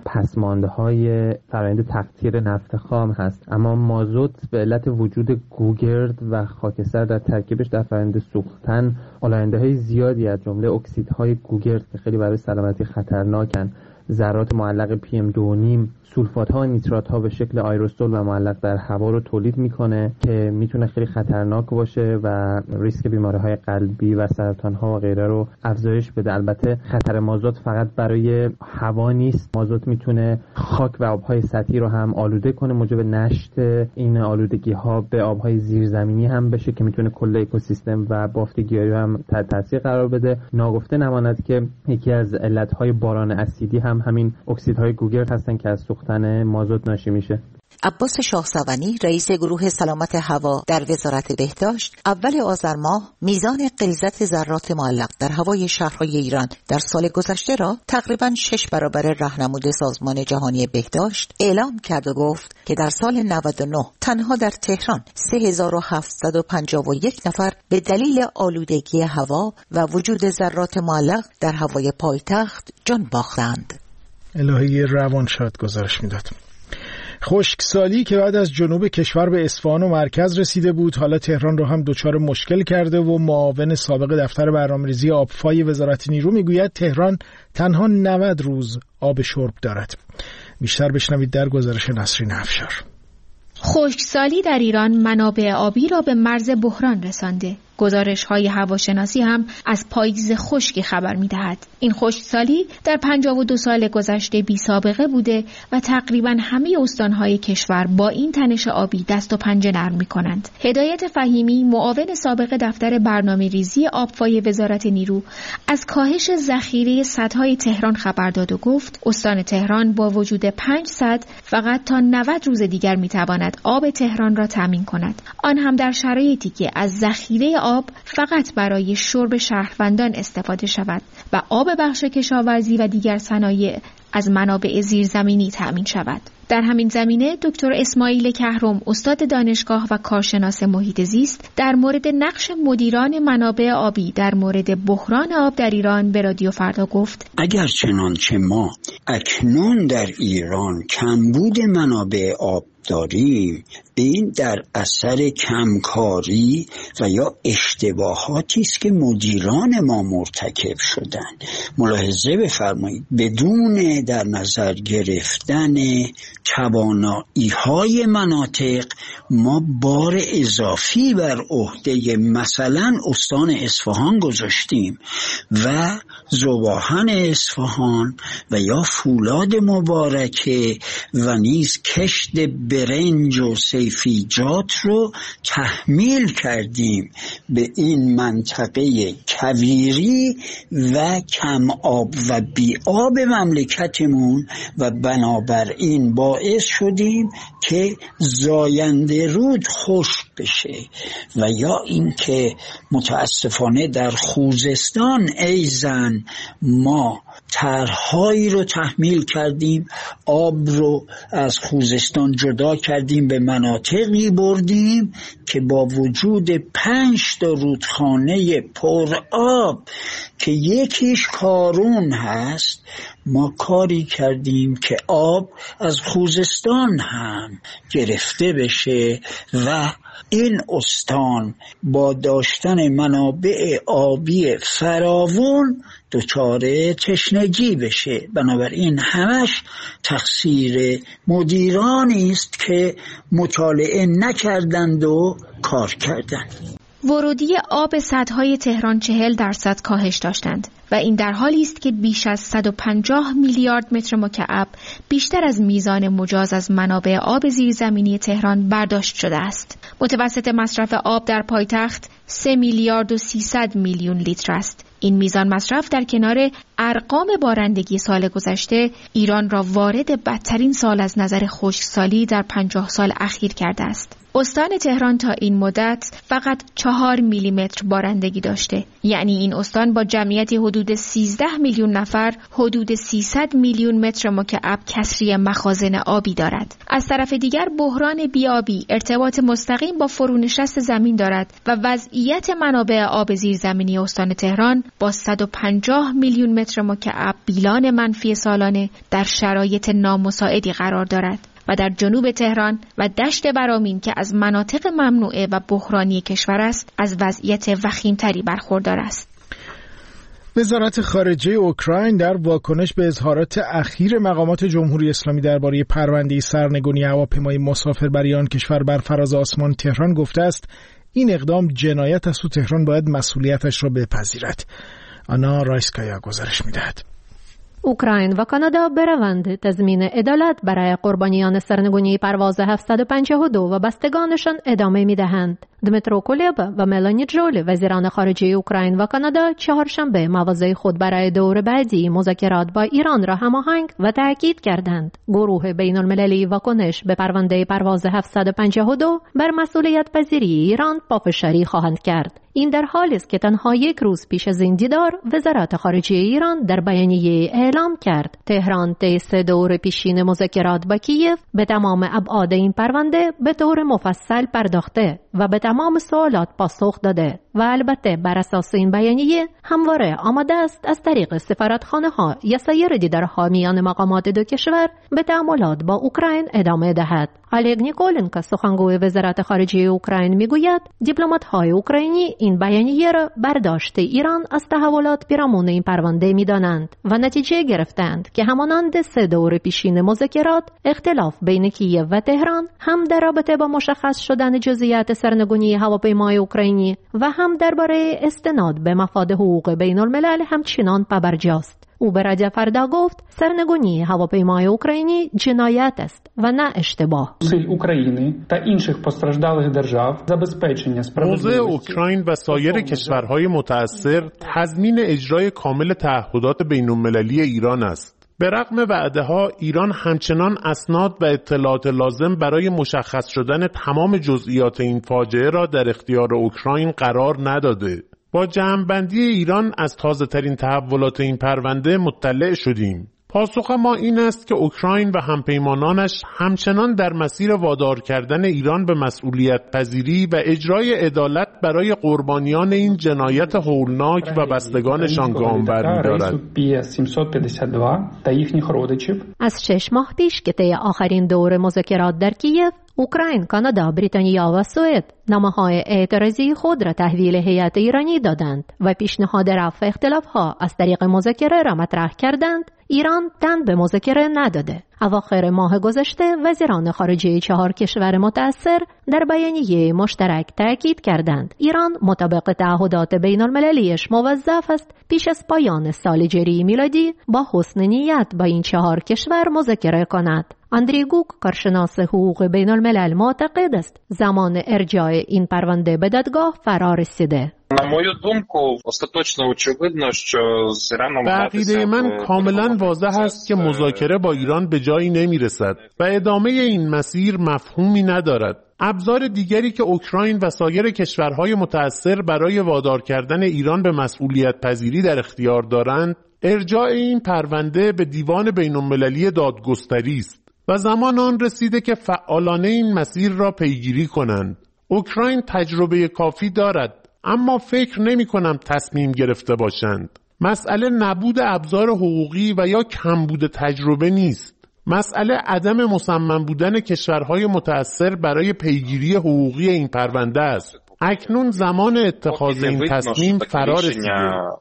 پسماندهای فرآیند تقطیر نفت خام هست. اما مازوت به علت وجود گوگرد و خاکستر در ترکیبش در فرآیند سوختن آلاینده‌های زیادی از جمله اکسیدهای گوگرد که خیلی برای سلامتی خطرناکن، ذرات معلق PM2.5، سولفات‌ها و نیترات‌ها به شکل آیروسول و معلق در هوا رو تولید میکنه که میتونه خیلی خطرناک باشه و ریسک بیماری‌های قلبی و سرطان‌ها و غیره رو افزایش بده. البته خطر مازوت فقط برای هوا نیست، مازوت میتونه خاک و آب‌های سطحی رو هم آلوده کنه، موجب نشت این آلودگی‌ها به آب‌های زیرزمینی هم بشه که میتونه کل اکوسیستم و بافت گیاهی هم تحت تاثیر قرار بده. ناگفته نماند که یکی از علت‌های باران اسیدی هم همین اکسیدهای گوگرد هستن که از سوختن مازوت ناشی میشه. عباس شاهسوانی، رئیس گروه سلامت هوا در وزارت بهداشت، اول آذر ماه میزان غلیظت ذرات معلق در هوای شهرهای ایران در سال گذشته را تقریباً 6 برابر راهنمود سازمان جهانی بهداشت اعلام کرد و گفت که در سال 99 تنها در تهران 3751 نفر به دلیل آلودگی هوا و وجود ذرات معلق در هوای پایتخت جان باختند. الهی روانشاد گزارش میداد. خشکسالی که بعد از جنوب کشور به اصفهان و مرکز رسیده بود، حالا تهران رو هم دچار مشکل کرده و معاون سابق دفتر برنامه‌ریزی آبفای وزارت نیرو میگوید تهران تنها 90 روز آب شرب دارد. بیشتر بشنوید در گزارش نسرین افشار. خشکسالی در ایران منابع آبی را به مرز بحران رسانده. گزارش‌های هواشناسی هم از پاییز خشکی خبر می‌دهد. این خشکسالی در 52 سال گذشته بی‌سابقه بوده و تقریباً همه استان‌های کشور با این تنش آبی دست و پنجه نرم می‌کنند. هدایت فهیمی، معاون سابق دفتر برنامه‌ریزی آبفای وزارت نیرو، از کاهش ذخیره سدهای تهران خبر داد و گفت استان تهران با وجود 5 سد فقط تا 90 روز دیگر می‌تواند آب تهران را تامین کند. آن هم در شرایطی که از ذخیره آب فقط برای شرب شهروندان استفاده شود و آب بخش کشاورزی و دیگر صنایع از منابع زیرزمینی تأمین شود. در همین زمینه دکتر اسماعیل کهرم، استاد دانشگاه و کارشناس محیط زیست، در مورد نقش مدیران منابع آبی در مورد بحران آب در ایران به رادیو فردا گفت: اگر چنانچه ما اکنون در ایران کمبود منابع آب داریم، این در اثر کمکاری و یا اشتباهاتی است که مدیران ما مرتکب شدن. ملاحظه بفرمایید بدون در نظر گرفتن توانایی‌های مناطق ما بار اضافی بر عهده مثلا استان اصفهان گذاشتیم و ذوباهن اصفهان و یا فولاد مبارکه و نیز کشت برنج و سیفیجات رو تحمیل کردیم به این منطقه کویری و کم آب و بی آب مملکتمون و بنابراین باعث شدیم که زاینده رود خشک بشه و یا اینکه متاسفانه در خوزستان ایزن ما طرحهایی رو تحمیل کردیم، آب رو از خوزستان جدا کردیم، به مناطقی بردیم که با وجود 5 تا رودخانه پر آب که یکیش کارون هست، ما کاری کردیم که آب از خوزستان هم گرفته بشه و این استان با داشتن منابع آبی فراوان دچار تشنگی بشه. بنابراین همش تقصیر مدیرانی است که مطالعه نکردند و کار کردند. ورودی آب سدهای تهران 40% کاهش داشتند و این در حالی است که بیش از 150 میلیارد متر مکعب بیشتر از میزان مجاز از منابع آب زیرزمینی تهران برداشت شده است. متوسط مصرف آب در پایتخت 3 میلیارد و 300 میلیون لیتر است. این میزان مصرف در کنار ارقام بارندگی سال گذشته ایران را وارد بدترین سال از نظر خشکسالی در 50 سال اخیر کرده است. استان تهران تا این مدت فقط 4 میلیمتر بارندگی داشته، یعنی این استان با جمعیت حدود 13 میلیون نفر حدود 300 میلیون متر مکعب کسری مخازن آبی دارد. از طرف دیگر بحران بیابی ارتباط مستقیم با فرونشست زمین دارد و وضعیت منابع آب زیرزمینی استان تهران با 150 میلیون متر مکعب بیلان منفی سالانه در شرایط نامساعدی قرار دارد و در جنوب تهران و دشت برامین که از مناطق ممنوعه و بحرانی کشور است از وضعیت وخیمتری برخوردار است. وزارت خارجه اوکراین در واکنش به اظهارات اخیر مقامات جمهوری اسلامی درباره پرونده سرنگونی هواپیمای مسافربری آن کشور بر فراز آسمان تهران گفته است این اقدام جنایت است و تهران باید مسئولیتش را بپذیرد. آنا رایسکایا گزارش می‌دهد. اوکراین و کانادا بروند تضمین عدالت برای قربانیان سرنگونی پرواز 752 و بستگانشان ادامه می‌دهند. دمیترو کولب و ملانی جول وزیران خارجه اوکراین و کانادا چهارشنبه مواضع خود برای دور بعدی مذاکرات با ایران را هماهنگ و تأکید کردند. گروه بین‌المللی واکنش به پرونده پرواز 752 بر مسئولیت پذیری ایران پافشاری خواهند کرد. این در حالی است که تنها یک روز پیش از این دیدار وزارت خارجه ایران در بیانیه اعلام کرد تهران طی 3 دور پیشین مذاکرات با کیف به تمام ابعاد این پرونده به طور مفصل پرداخته و به تمام سوالات پاسخ داده و البته بر اساس این بیانیه همواره آماده است از طریق سفارتخانه‌ها یا سایر دیدارها میان مقامات دو کشور به تعاملات با اوکراین ادامه دهد. الگ نیکولنکو سخنگوی وزارت خارجه اوکراین میگوید دیپلمات‌های اوکراینی این بیانیه را برداشت ایران از تحولات پیرامون این پرونده می‌دانند و نتیجه گرفتند که همانند 3 دور پیشین مذاکرات اختلاف بین کیف و تهران هم در رابطه با مشخص شدن جزئیات سرنگونی هواپیمای اوکراینی و هم درباره استناد به مفاد حقوق بین‌الملل همچنان پابرجاست. او به رادیو فردا گفت سرنگونی هواپیمای اوکراینی جنایت است و نه اشتباه. موضع اوکراین و سایر کشورهای متأثر تضمین اجرای کامل تعهدات بین‌المللی ایران است. به رغم وعده‌ها ایران همچنان اسناد و اطلاعات لازم برای مشخص شدن تمام جزئیات این فاجعه را در اختیار اوکراین قرار نداده. با جمع‌بندی ایران از تازه‌ترین تحولات این پرونده مطلع شدیم. پاسخ ما این است که اوکراین و همپیمانانش همچنان در مسیر وادار کردن ایران به مسئولیت پذیری و اجرای عدالت برای قربانیان این جنایت هولناک و بستگانشان گام برمی‌دارد. از 6 ماه پیش که طی آخرین دور مذاکرات در کیف، اوکراین، کانادا، بریتانیا و سوئد نامه‌های اعتراضی خود را تحویل هیئت ایرانی دادند و پیشنهاد رفع اختلاف‌ها از طریق مذاکره را مطرح کردند. ایران تن به مذاکره نداده. اواخر ماه گذشته وزیران خارجه 4 کشور متأثر در بیانیه مشترک تاکید کردند ایران مطابق تعهدات بین‌المللیش موظف است پیش از پایان سال جاری میلادی با حسن نیت با این 4 کشور مذاکره کند. اندری گوک، کارشناس حقوق بین‌الملل، معتقد است زمان ارجاع این پرونده به دادگاه فرا رسیده. به عقیده من کاملا واضح است که مذاکره با ایران به جایی نمیرسد و ادامه این مسیر مفهومی ندارد. ابزار دیگری که اوکراین و سایر کشورهای متأثر برای وادار کردن ایران به مسئولیت پذیری در اختیار دارند، ارجاع این پرونده به دیوان بین‌المللی دادگستری است و زمان آن رسیده که فعالانه این مسیر را پیگیری کنند. اوکراین تجربه کافی دارد، اما فکر نمی کنم تصمیم گرفته باشند. مسئله نبود ابزار حقوقی و یا کمبود تجربه نیست. مسئله عدم مصمم بودن کشورهای متأثر برای پیگیری حقوقی این پرونده است. اکنون زمان اتخاذ این تصمیم فرا رسیده.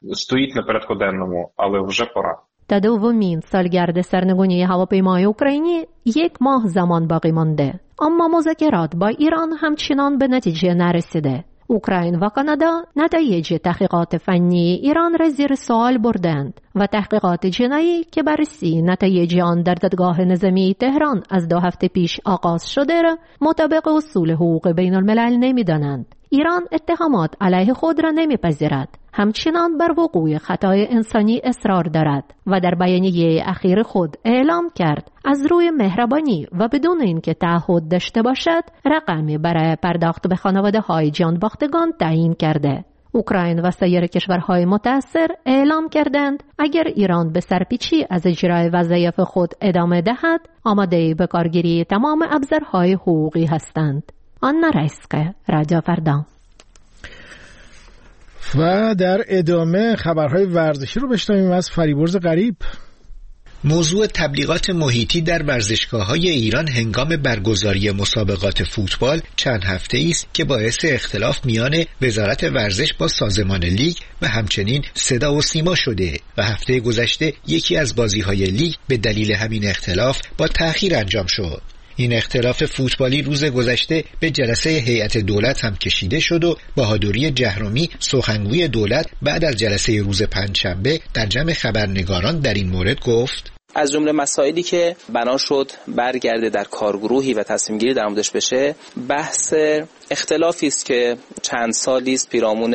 تا دومین سالگرد سرنگونی هواپیمای اوکراینی 1 ماه زمان باقی مانده، اما مذاکرات با ایران همچنان به نتیجه نرسیده. اوکراین و کانادا نتایج تحقیقات فنی ایران را زیر سوال بردند و تحقیقات جنایی که بررسی نتایج آن در دادگاه نظامی تهران از 2 هفته پیش آغاز شده را مطابق اصول حقوق بین الملل نمی‌دانند. ایران اتهامات علیه خود را نمی‌پذیرد، همچنان بر وقوع خطای انسانی اصرار دارد و در بیانیه اخیر خود اعلام کرد از روی مهربانی و بدون اینکه تعهد داشته باشد رقمی برای پرداخت به خانواده‌های جانباختگان تعیین کرده. اوکراین و سایر کشورهای متأثر اعلام کردند اگر ایران به سرپیچی از اجرای وظایف خود ادامه دهد آماده به کارگیری تمام ابزارهای حقوقی هستند. آنا رایسکه، رادیو فردا. و در ادامه خبرهای ورزشی رو بشنویم از فریبرز غریب. موضوع تبلیغات محیطی در ورزشگاه‌های ایران هنگام برگزاری مسابقات فوتبال چند هفته‌ای است که باعث اختلاف میان وزارت ورزش با سازمان لیگ و همچنین صدا و سیما شده و هفته گذشته یکی از بازی‌های لیگ به دلیل همین اختلاف با تأخیر انجام شد. این اختلاف فوتبالی روز گذشته به جلسه هیئت دولت هم کشیده شد و بهادری جهرمی سخنگوی دولت بعد از جلسه روز پنجشنبه در جمع خبرنگاران در این مورد گفت: از جمله مسائلی که بنا شد برگرده در کارگروهی و تصمیم گیری در موردش بشه، بحث اختلافی است که چند سالی است پیرامون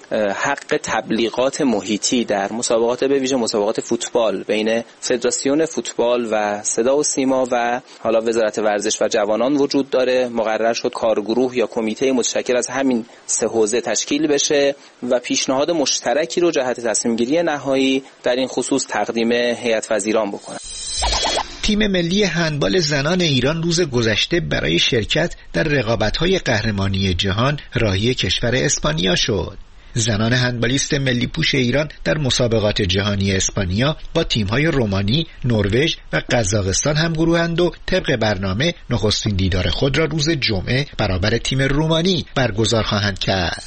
حق تبلیغات محیطی در مسابقات به ویژه مسابقات فوتبال بین فدراسیون فوتبال و صدا و سیما و حالا وزارت ورزش و جوانان وجود داره. مقرر شد کارگروه یا کمیته متشکل از همین 3 حوزه تشکیل بشه و پیشنهاد مشترکی رو جهت تصمیم گیری نهایی در این خصوص تقدیم هیئت وزیران بکنه. تیم ملی هندبال زنان ایران روز گذشته برای شرکت در رقابت‌های قهرمانی جهان راهی کشور اسپانیا شد. زنان هندبالیست ملی پوش ایران در مسابقات جهانی اسپانیا با تیم‌های رومانی، نروژ و قزاقستان همگروهند و طبق برنامه نخستین دیدار خود را روز جمعه برابر تیم رومانی برگزار خواهند کرد.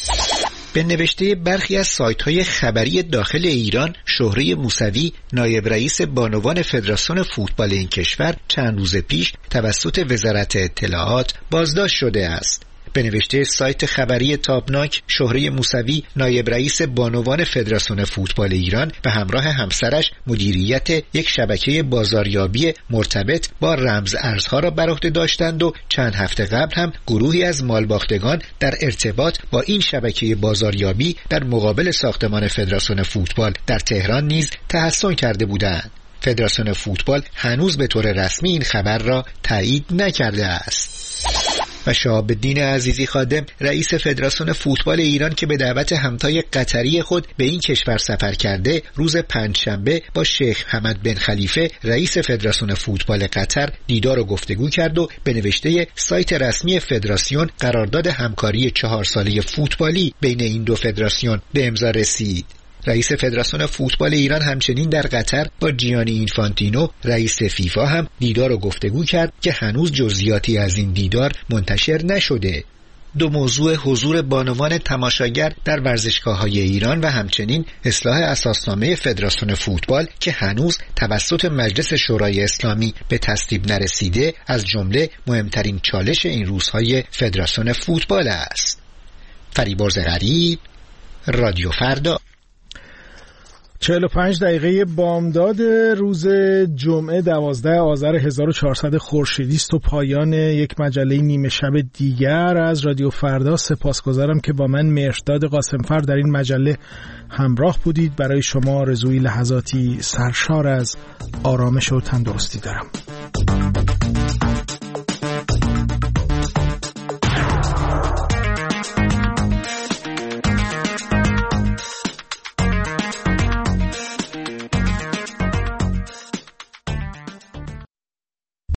به نوشته برخی از سایت‌های خبری داخل ایران، شهره موسوی، نایب رئیس بانوان فدراسیون فوتبال این کشور چند روز پیش توسط وزارت اطلاعات بازداشت شده است. به نوشته سایت خبری تابناک، شهره موسوی، نایب رئیس بانوان فدراسیون فوتبال ایران به همراه همسرش مدیریت یک شبکه بازاریابی مرتبط با رمز ارزها را بر عهده داشتند و چند هفته قبل هم گروهی از مالباختگان در ارتباط با این شبکه بازاریابی در مقابل ساختمان فدراسیون فوتبال در تهران نیز تحصن کرده بودند. فدراسیون فوتبال هنوز به طور رسمی این خبر را تایید نکرده است. و شهاب الدین عزیزی خادم رئیس فدراسیون فوتبال ایران که به دعوت همتای قطری خود به این کشور سفر کرده، روز پنجشنبه با شیخ حمد بن خلیفه رئیس فدراسیون فوتبال قطر دیدار و گفتگو کرد و به نوشته سایت رسمی فدراسیون قرارداد همکاری 4 ساله فوتبالی بین این دو فدراسیون به امضا رسید. رئیس فدراسیون فوتبال ایران همچنین در قطر با جیانی اینفانتینو رئیس فیفا هم دیدار و گفتگو کرد که هنوز جزئیاتی از این دیدار منتشر نشده. دو موضوع حضور بانوان تماشاگر در ورزشگاه‌های ایران و همچنین اصلاح اساسنامه فدراسیون فوتبال که هنوز توسط مجلس شورای اسلامی به تصویب نرسیده از جمله مهمترین چالش این روزهای فدراسیون فوتبال است. فریبرز غریب، رادیو فردا. 45 دقیقه بامداد روز جمعه 12 آذر 1400 خورشیدی است و پایان یک مجله نیمه شب دیگر از رادیو فردا. سپاسگزارم که با من مهرداد قاسمفر در این مجله همراه بودید. برای شما آرزوی لحظاتی سرشار از آرامش و تندرستی دارم.